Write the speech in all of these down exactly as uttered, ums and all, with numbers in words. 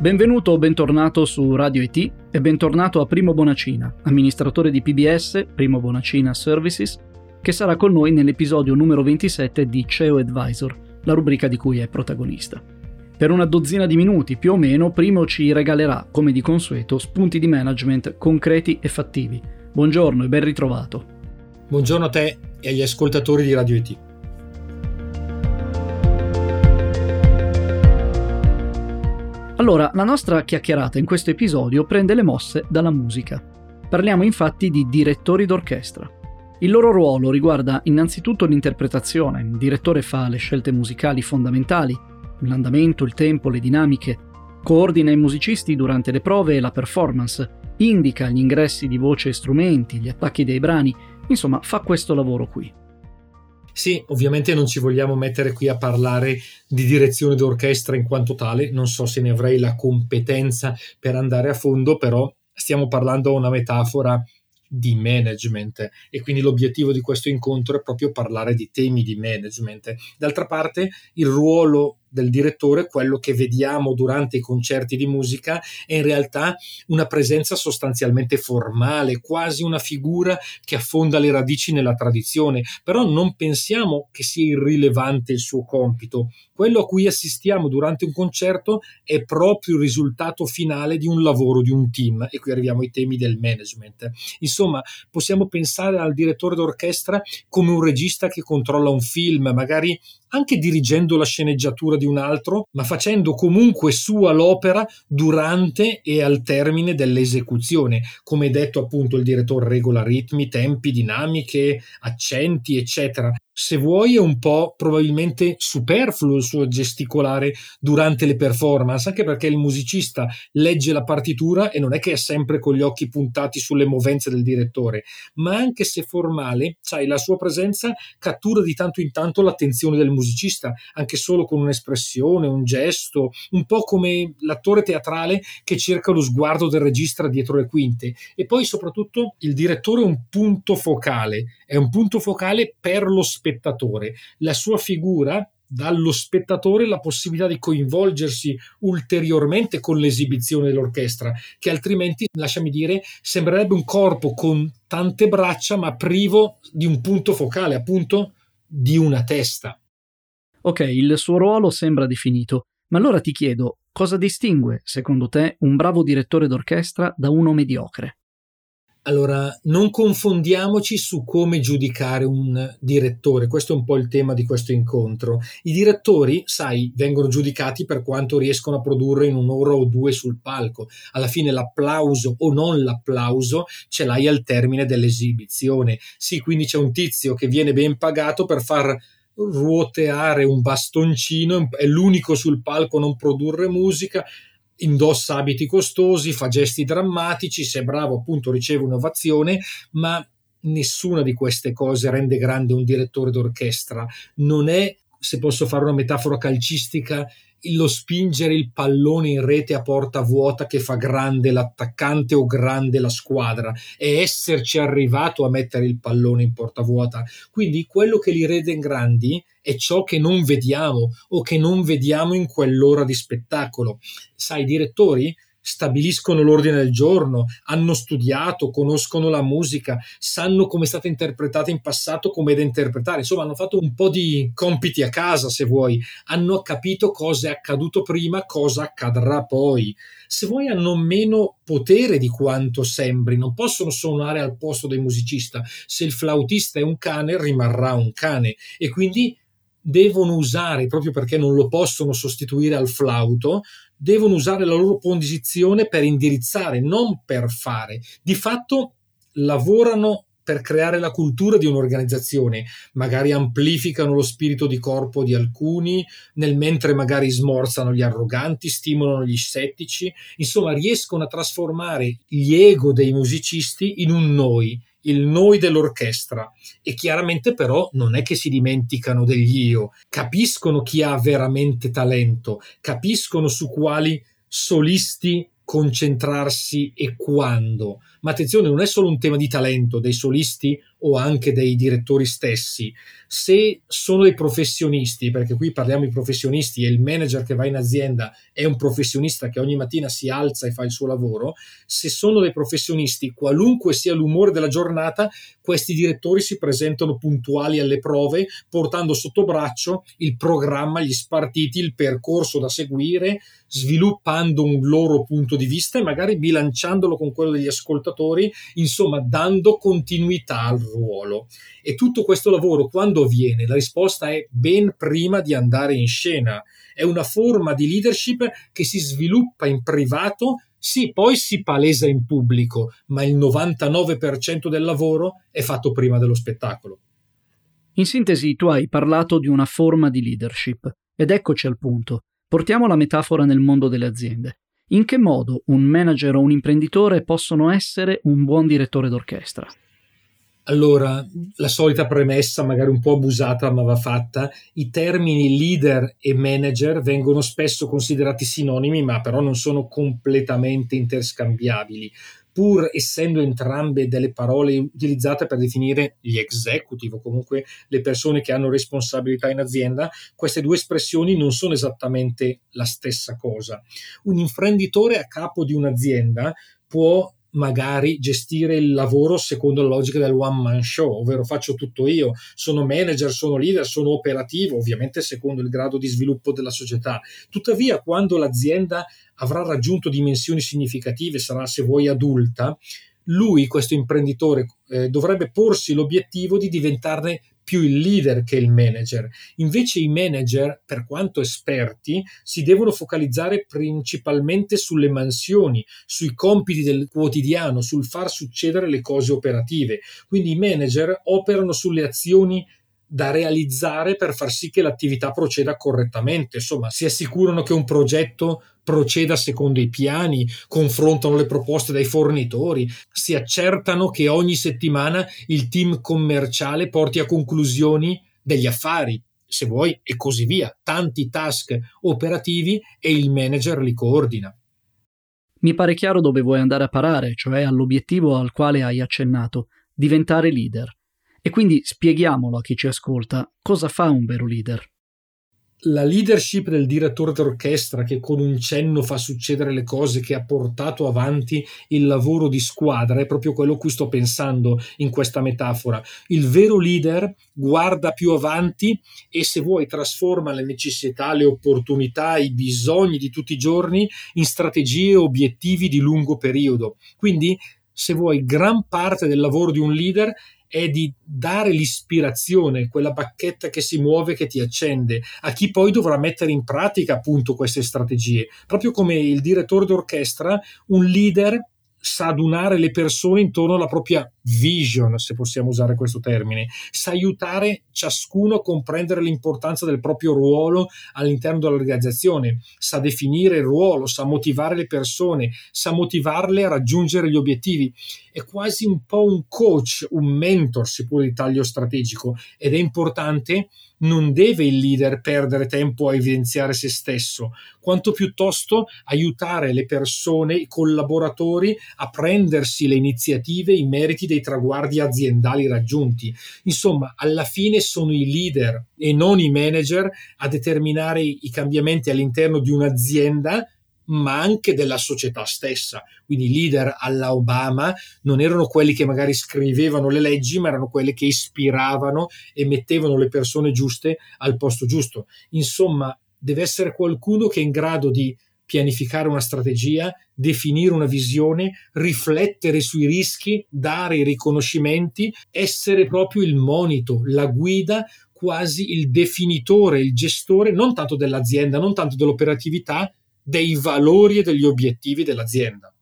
Benvenuto o bentornato su Radio I T e bentornato a Primo Bonacina, amministratore di P B S, Primo Bonacina Services, che sarà con noi nell'episodio numero ventisette di C E O Advisor, la rubrica di cui è protagonista. Per una dozzina di minuti più o meno, Primo ci regalerà, come di consueto, spunti di management concreti e fattivi. Buongiorno e ben ritrovato. Buongiorno a te e agli ascoltatori di Radio I T. Allora, la nostra chiacchierata in questo episodio prende le mosse dalla musica. Parliamo infatti di direttori d'orchestra. Il loro ruolo riguarda innanzitutto l'interpretazione. Il direttore fa le scelte musicali fondamentali, l'andamento, il tempo, le dinamiche, coordina i musicisti durante le prove e la performance, indica gli ingressi di voce e strumenti, gli attacchi dei brani, insomma fa questo lavoro qui. Sì, ovviamente non ci vogliamo mettere qui a parlare di direzione d'orchestra in quanto tale, non so se ne avrei la competenza per andare a fondo, però stiamo parlando a una metafora di management e quindi l'obiettivo di questo incontro è proprio parlare di temi di management. D'altra parte il ruolo del direttore, quello che vediamo durante i concerti di musica, è in realtà una presenza sostanzialmente formale, quasi una figura che affonda le radici nella tradizione, però non pensiamo che sia irrilevante il suo compito. Quello a cui assistiamo durante un concerto è proprio il risultato finale di un lavoro, di un team, e qui arriviamo ai temi del management. Insomma, possiamo pensare al direttore d'orchestra come un regista che controlla un film, magari anche dirigendo la sceneggiatura di un altro, ma facendo comunque sua l'opera durante e al termine dell'esecuzione. Come detto, appunto, il direttore regola ritmi, tempi, dinamiche, accenti, eccetera. Se vuoi è un po' probabilmente superfluo il suo gesticolare durante le performance, anche perché il musicista legge la partitura e non è che è sempre con gli occhi puntati sulle movenze del direttore, ma anche se formale, sai, la sua presenza cattura di tanto in tanto l'attenzione del musicista, anche solo con un'espressione, un gesto, un po' come l'attore teatrale che cerca lo sguardo del regista dietro le quinte. E poi soprattutto il direttore è un punto focale, è un punto focale per lo spettatore. La sua figura dà allo spettatore la possibilità di coinvolgersi ulteriormente con l'esibizione dell'orchestra, che altrimenti, lasciami dire, sembrerebbe un corpo con tante braccia ma privo di un punto focale, appunto di una testa. Ok, il suo ruolo sembra definito, ma allora ti chiedo, cosa distingue, secondo te, un bravo direttore d'orchestra da uno mediocre? Allora, non confondiamoci su come giudicare un direttore, questo è un po' il tema di questo incontro. I direttori, sai, vengono giudicati per quanto riescono a produrre in un'ora o due sul palco. Alla fine l'applauso o non l'applauso ce l'hai al termine dell'esibizione. Sì, quindi c'è un tizio che viene ben pagato per far ruoteare un bastoncino, è l'unico sul palco a non produrre musica, indossa abiti costosi, fa gesti drammatici, se è bravo appunto riceve un'ovazione, ma nessuna di queste cose rende grande un direttore d'orchestra. Non è, se posso fare una metafora calcistica, lo spingere il pallone in rete a porta vuota che fa grande l'attaccante o grande la squadra, è esserci arrivato a mettere il pallone in porta vuota. Quindi quello che li rende grandi è ciò che non vediamo o che non vediamo in quell'ora di spettacolo. Sai, i direttori stabiliscono l'ordine del giorno, hanno studiato, conoscono la musica, sanno come è stata interpretata in passato, come è da interpretare, insomma hanno fatto un po' di compiti a casa, se vuoi, hanno capito cosa è accaduto prima, cosa accadrà poi. Se vuoi hanno meno potere di quanto sembri, non possono suonare al posto del musicista, se il flautista è un cane rimarrà un cane e quindi devono usare, proprio perché non lo possono sostituire al flauto, devono usare la loro posizione per indirizzare, non per fare. Di fatto lavorano per creare la cultura di un'organizzazione, magari amplificano lo spirito di corpo di alcuni, nel mentre magari smorzano gli arroganti, stimolano gli scettici, insomma riescono a trasformare gli ego dei musicisti in un noi, il noi dell'orchestra, e chiaramente però non è che si dimenticano degli io, capiscono chi ha veramente talento, capiscono su quali solisti concentrarsi e quando, Ma attenzione, non è solo un tema di talento dei solisti o anche dei direttori stessi. Se sono dei professionisti, perché qui parliamo di professionisti e il manager che va in azienda è un professionista che ogni mattina si alza e fa il suo lavoro, se sono dei professionisti, qualunque sia l'umore della giornata, questi direttori si presentano puntuali alle prove, portando sotto braccio il programma, gli spartiti, il percorso da seguire, sviluppando un loro punto di vista e magari bilanciandolo con quello degli ascoltatori, insomma dando continuità al ruolo. E tutto questo lavoro quando avviene? La risposta è ben prima di andare in scena. È una forma di leadership che si sviluppa in privato, sì, poi si palesa in pubblico, ma il novantanove per cento del lavoro è fatto prima dello spettacolo. In sintesi, tu hai parlato di una forma di leadership, ed eccoci al punto. Portiamo la metafora nel mondo delle aziende. In che modo un manager o un imprenditore possono essere un buon direttore d'orchestra? Allora, la solita premessa, magari un po' abusata, ma va fatta. I termini leader e manager vengono spesso considerati sinonimi, ma però non sono completamente interscambiabili, pur essendo entrambe delle parole utilizzate per definire gli executive o comunque le persone che hanno responsabilità in azienda. Queste due espressioni non sono esattamente la stessa cosa. Un imprenditore a capo di un'azienda può magari gestire il lavoro secondo la logica del one man show, ovvero faccio tutto io, sono manager, sono leader, sono operativo, ovviamente secondo il grado di sviluppo della società. Tuttavia, quando l'azienda avrà raggiunto dimensioni significative, sarà se vuoi adulta, lui, questo imprenditore, eh, dovrebbe porsi l'obiettivo di diventarne più il leader che il manager. Invece i manager, per quanto esperti, si devono focalizzare principalmente sulle mansioni, sui compiti del quotidiano, sul far succedere le cose operative. Quindi i manager operano sulle azioni da realizzare per far sì che l'attività proceda correttamente. Insomma, si assicurano che un progetto proceda secondo i piani, confrontano le proposte dai fornitori, si accertano che ogni settimana il team commerciale porti a conclusioni degli affari, se vuoi, e così via. Tanti task operativi e il manager li coordina. Mi pare chiaro dove vuoi andare a parare, cioè all'obiettivo al quale hai accennato, diventare leader. E quindi spieghiamolo a chi ci ascolta, cosa fa un vero leader? La leadership del direttore d'orchestra che con un cenno fa succedere le cose, che ha portato avanti il lavoro di squadra, è proprio quello a cui sto pensando in questa metafora. Il vero leader guarda più avanti e, se vuoi, trasforma le necessità, le opportunità, i bisogni di tutti i giorni in strategie e obiettivi di lungo periodo. Quindi, se vuoi, gran parte del lavoro di un leader è di dare l'ispirazione, quella bacchetta che si muove, che ti accende, a chi poi dovrà mettere in pratica appunto queste strategie. Proprio come il direttore d'orchestra, un leader sa adunare le persone intorno alla propria vision, se possiamo usare questo termine, sa aiutare ciascuno a comprendere l'importanza del proprio ruolo all'interno dell'organizzazione, sa definire il ruolo, sa motivare le persone, sa motivarle a raggiungere gli obiettivi. È quasi un po' un coach, un mentor, si può di taglio strategico, ed è importante. Non deve il leader perdere tempo a evidenziare se stesso, quanto piuttosto aiutare le persone, i collaboratori a prendersi le iniziative, i meriti dei traguardi aziendali raggiunti. Insomma, alla fine sono i leader e non i manager a determinare i cambiamenti all'interno di un'azienda, ma anche della società stessa. Quindi i leader alla Obama non erano quelli che magari scrivevano le leggi, ma erano quelli che ispiravano e mettevano le persone giuste al posto giusto. Insomma, deve essere qualcuno che è in grado di pianificare una strategia, definire una visione, riflettere sui rischi, dare i riconoscimenti, essere proprio il monito, la guida, quasi il definitore, il gestore, non tanto dell'azienda, non tanto dell'operatività, dei valori e degli obiettivi dell'azienda.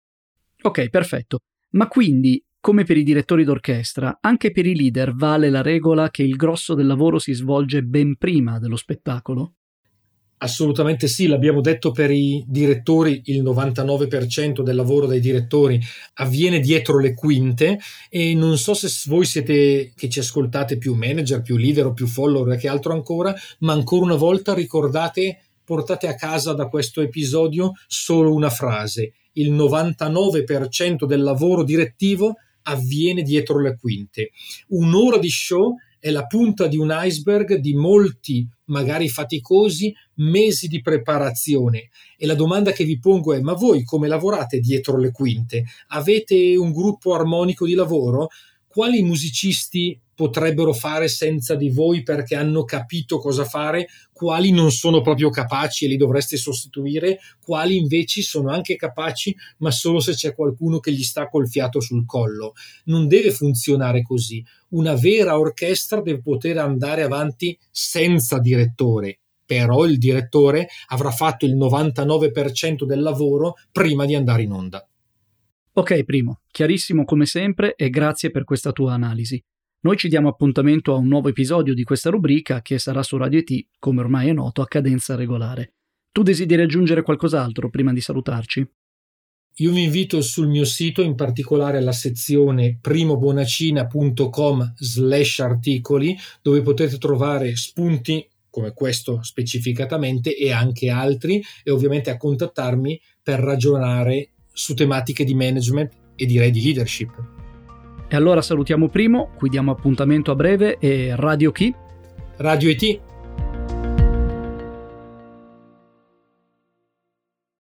Ok, perfetto. Ma quindi, come per i direttori d'orchestra, anche per i leader vale la regola che il grosso del lavoro si svolge ben prima dello spettacolo? Assolutamente sì, l'abbiamo detto per i direttori, il novantanove per cento del lavoro dei direttori avviene dietro le quinte, e non so se voi siete, che ci ascoltate, più manager, più leader o più follower che altro ancora, ma ancora una volta ricordate, portate a casa da questo episodio solo una frase: il novantanove per cento del lavoro direttivo avviene dietro le quinte. Un'ora di show è la punta di un iceberg di molti, magari faticosi, mesi di preparazione. E la domanda che vi pongo è: ma voi come lavorate dietro le quinte? Avete un gruppo armonico di lavoro? Quali musicisti potrebbero fare senza di voi perché hanno capito cosa fare? Quali non sono proprio capaci e li dovreste sostituire? Quali invece sono anche capaci, ma solo se c'è qualcuno che gli sta col fiato sul collo? Non deve funzionare così. Una vera orchestra deve poter andare avanti senza direttore, però il direttore avrà fatto il novantanove per cento del lavoro prima di andare in onda. Ok, Primo, chiarissimo come sempre e grazie per questa tua analisi. Noi ci diamo appuntamento a un nuovo episodio di questa rubrica che sarà su Radio E T, come ormai è noto, a cadenza regolare. Tu desideri aggiungere qualcos'altro prima di salutarci? Io vi invito sul mio sito, in particolare alla sezione primobonacina punto com slash articoli, dove potete trovare spunti come questo specificatamente e anche altri, e ovviamente a contattarmi per ragionare su tematiche di management e direi di leadership. E allora salutiamo Primo, qui diamo appuntamento a breve e Radio chi? Radio E T.